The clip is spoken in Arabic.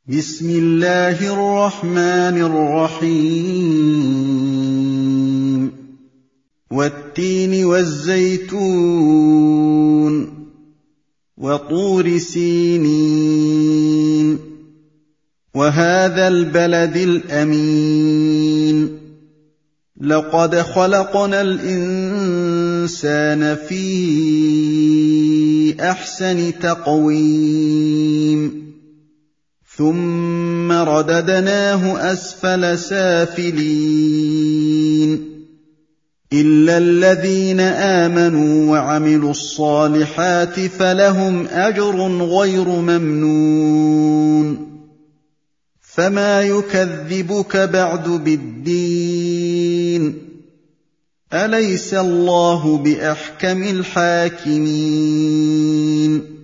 بسم الله الرحمن الرحيم والتين والزيتون وطور سينين وهذا البلد الأمين لقد خلقنا الإنسان في أحسن تقويم ثم رددناه أسفل سافلين إلا الذين آمنوا وعملوا الصالحات فلهم أجر غير ممنون فما يكذبك بعد بالدين أليس الله بأحكم الحاكمين